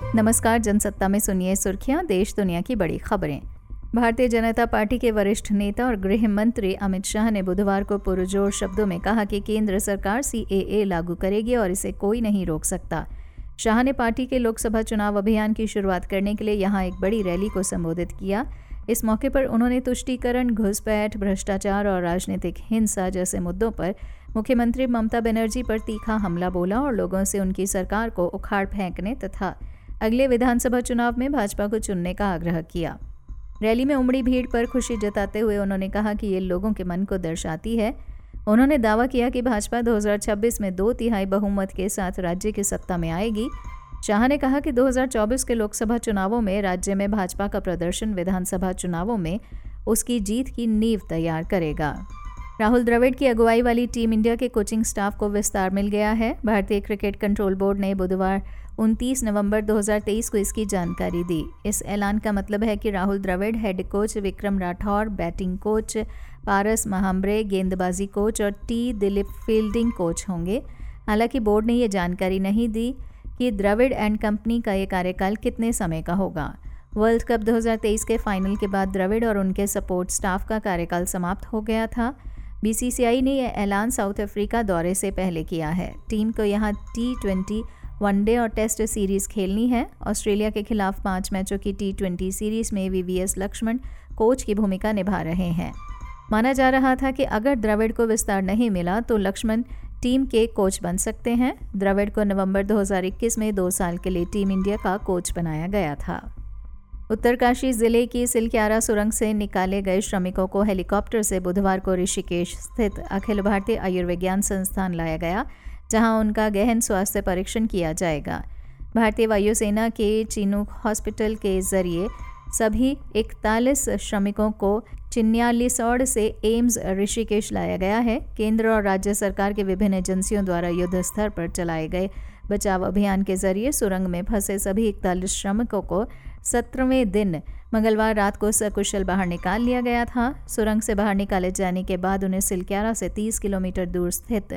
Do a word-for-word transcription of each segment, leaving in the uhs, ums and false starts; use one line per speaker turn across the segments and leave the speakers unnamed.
नमस्कार, जनसत्ता में सुनिए सुर्खियां, देश दुनिया की बड़ी खबरें। भारतीय जनता पार्टी के वरिष्ठ नेता और गृह मंत्री अमित शाह ने बुधवार को पुरजोर शब्दों में कहा कि केंद्र सरकार सी ए ए लागू करेगी और इसे कोई नहीं रोक सकता। शाह ने पार्टी के लोकसभा चुनाव अभियान की शुरुआत करने के लिए यहां एक बड़ी रैली को संबोधित किया। इस मौके पर उन्होंने तुष्टीकरण, घुसपैठ, भ्रष्टाचार और राजनीतिक हिंसा जैसे मुद्दों पर मुख्यमंत्री ममता बनर्जी पर तीखा हमला बोला और लोगों से उनकी सरकार को उखाड़ फेंकने तथा अगले विधानसभा चुनाव में भाजपा को चुनने का आग्रह किया। रैली में उमड़ी भीड़ पर खुशी जताते हुए उन्होंने कहा कि ये लोगों के मन को दर्शाती है। उन्होंने दावा किया कि भाजपा दो हज़ार छब्बीस में दो तिहाई बहुमत के साथ राज्य की सत्ता में आएगी। शाह ने कहा कि दो हज़ार चौबीस के लोकसभा चुनावों में राज्य में भाजपा का प्रदर्शन विधानसभा चुनावों में उसकी जीत की नींव तैयार करेगा। राहुल द्रविड़ की अगुवाई वाली टीम इंडिया के कोचिंग स्टाफ को विस्तार मिल गया है। भारतीय क्रिकेट कंट्रोल बोर्ड ने बुधवार उनतीस नवंबर दो हज़ार तेईस को इसकी जानकारी दी। इस ऐलान का मतलब है कि Rahul Dravid head coach, Vikram Rathour batting coach, Paras Mhambrey गेंदबाजी कोच और टी दिलीप फील्डिंग कोच होंगे। हालांकि बोर्ड ने यह जानकारी नहीं दी कि द्रविड़ एंड कंपनी का ये कार्यकाल कितने समय का होगा। वर्ल्ड कप दो हज़ार तेईस के फाइनल के बाद द्रविड़ और उनके सपोर्ट स्टाफ का कार्यकाल समाप्त हो गया था। बी सी सी आई ने यह ऐलान साउथ अफ्रीका दौरे से पहले किया है। टीम को यहाँ टी ट्वेंटी, वनडे और टेस्ट सीरीज खेलनी है। ऑस्ट्रेलिया के खिलाफ पाँच मैचों की टी ट्वेंटी सीरीज में V V S Laxman coach की भूमिका निभा रहे हैं। माना जा रहा था कि अगर द्रविड़ को विस्तार नहीं मिला तो लक्ष्मण टीम के कोच बन सकते हैं। द्रविड़ को नवंबर दो हज़ार इक्कीस में दो साल के लिए टीम इंडिया का कोच बनाया गया था। उत्तरकाशी जिले की सिलक्यारा सुरंग से निकाले गए श्रमिकों को हेलीकॉप्टर से बुधवार को ऋषिकेश स्थित अखिल भारतीय आयुर्विज्ञान संस्थान लाया गया, जहां उनका गहन स्वास्थ्य परीक्षण किया जाएगा। भारतीय वायुसेना के चिनूक हॉस्पिटल के जरिए सभी इकतालीस श्रमिकों को चिन्यालीसौड़ से एम्स ऋषिकेश लाया गया है। केंद्र और राज्य सरकार के विभिन्न एजेंसियों द्वारा युद्ध स्तर पर चलाए गए बचाव अभियान के जरिए सुरंग में फंसे सभी इकतालीस श्रमिकों को सत्रहवें दिन मंगलवार रात को सकुशल बाहर निकाल लिया गया था। सुरंग से बाहर निकाले जाने के बाद उन्हें सिलक्यारा से तीस किलोमीटर दूर स्थित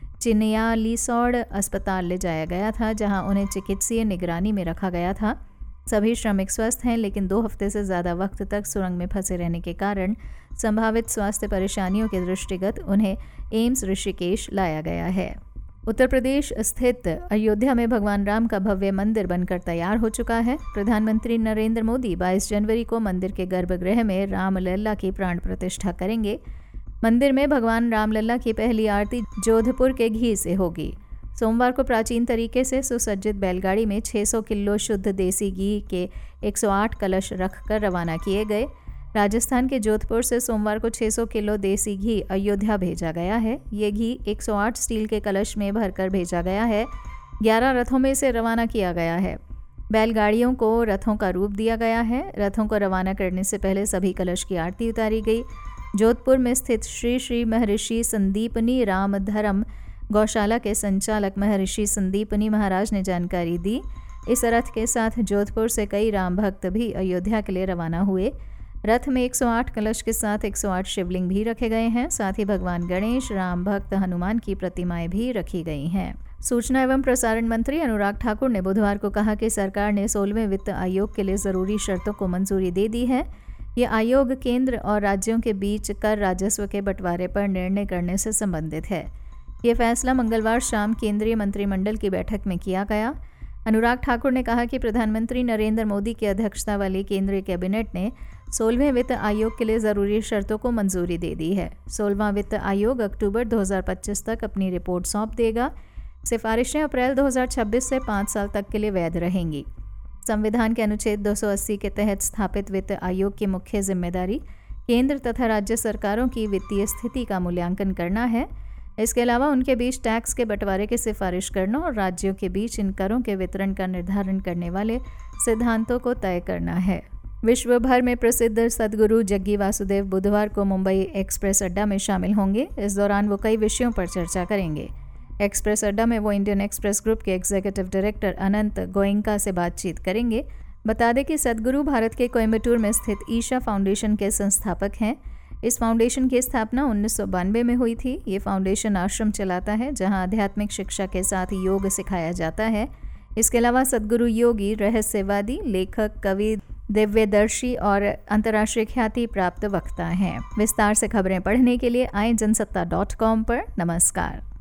चिन्यालीसौड़ अस्पताल ले जाया गया था, जहां उन्हें चिकित्सीय निगरानी में रखा गया था। सभी श्रमिक स्वस्थ हैं, लेकिन दो हफ्ते से ज़्यादा वक्त तक सुरंग में फंसे रहने के कारण संभावित स्वास्थ्य परेशानियों के दृष्टिगत उन्हें एम्स ऋषिकेश लाया गया है। उत्तर प्रदेश स्थित अयोध्या में भगवान राम का भव्य मंदिर बनकर तैयार हो चुका है। प्रधानमंत्री नरेंद्र मोदी बाईस जनवरी को मंदिर के गर्भगृह में रामलला की प्राण प्रतिष्ठा करेंगे। मंदिर में भगवान रामलला की पहली आरती जोधपुर के घी से होगी। सोमवार को प्राचीन तरीके से सुसज्जित बैलगाड़ी में छह सौ किलो शुद्ध देसी घी के एक सौ आठ कलश रखकर रवाना किए गए। राजस्थान के जोधपुर से सोमवार को छह सौ किलो देसी घी अयोध्या भेजा गया है। ये घी एक सौ आठ स्टील के कलश में भरकर भेजा गया है। ग्यारह रथों में से रवाना किया गया है। बैलगाड़ियों को रथों का रूप दिया गया है। रथों को रवाना करने से पहले सभी कलश की आरती उतारी गई। जोधपुर में स्थित श्री श्री महर्षि संदीपनी राम धर्म गौशाला के संचालक महर्षि संदीपनी महाराज ने जानकारी दी। इस रथ के साथ जोधपुर से कई राम भक्त भी अयोध्या के लिए रवाना हुए। रथ में एक सौ आठ कलश के साथ एक सौ आठ शिवलिंग भी रखे गए हैं। साथ ही भगवान गणेश, राम भक्त हनुमान की प्रतिमाएं भी रखी गई हैं। सूचना एवं प्रसारण मंत्री अनुराग ठाकुर ने बुधवार को कहा कि सरकार ने सोलहवें वित्त आयोग के लिए जरूरी शर्तों को मंजूरी दे दी है। ये आयोग केंद्र और राज्यों के बीच कर राजस्व के बंटवारे पर निर्णय करने से संबंधित है। ये फैसला मंगलवार शाम केंद्रीय मंत्रिमंडल की बैठक में किया गया। अनुराग ठाकुर ने कहा कि प्रधानमंत्री नरेंद्र मोदी की अध्यक्षता वाली केंद्रीय कैबिनेट ने सोलहवें वित्त आयोग के लिए ज़रूरी शर्तों को मंजूरी दे दी है। सोलहवां वित्त आयोग अक्टूबर दो हज़ार पच्चीस तक अपनी रिपोर्ट सौंप देगा। सिफारिशें अप्रैल दो हज़ार छब्बीस से पाँच साल तक के लिए वैध रहेंगी। संविधान के अनुच्छेद दो सौ अस्सी के तहत स्थापित वित्त आयोग की मुख्य जिम्मेदारी केंद्र तथा राज्य सरकारों की वित्तीय स्थिति का मूल्यांकन करना है। इसके अलावा उनके बीच टैक्स के बंटवारे की सिफारिश करना और राज्यों के बीच इन करों के वितरण का निर्धारण करने वाले सिद्धांतों को तय करना है। विश्व भर में प्रसिद्ध सद्गुरु जग्गी वासुदेव बुधवार को मुंबई एक्सप्रेस अड्डा में शामिल होंगे। इस दौरान वो कई विषयों पर चर्चा करेंगे। एक्सप्रेस अड्डा में वो इंडियन एक्सप्रेस ग्रुप के एग्जीक्यूटिव डायरेक्टर अनंत गोयंका से बातचीत करेंगे। बता दें कि सद्गुरु भारत के कोयम्बटूर में स्थित ईशा फाउंडेशन के संस्थापक हैं। इस फाउंडेशन की स्थापना उन्नीस सौ बानवे में हुई थी। ये फाउंडेशन आश्रम चलाता है जहां आध्यात्मिक शिक्षा के साथ योग सिखाया जाता है। इसके अलावा सद्गुरु योगी रहस्यवादी, लेखक, कवि, दिव्यदर्शी और अंतर्राष्ट्रीय ख्याति प्राप्त वक्ता हैं। विस्तार से खबरें पढ़ने के लिए आए जनसत्ता डॉट कॉम पर। नमस्कार।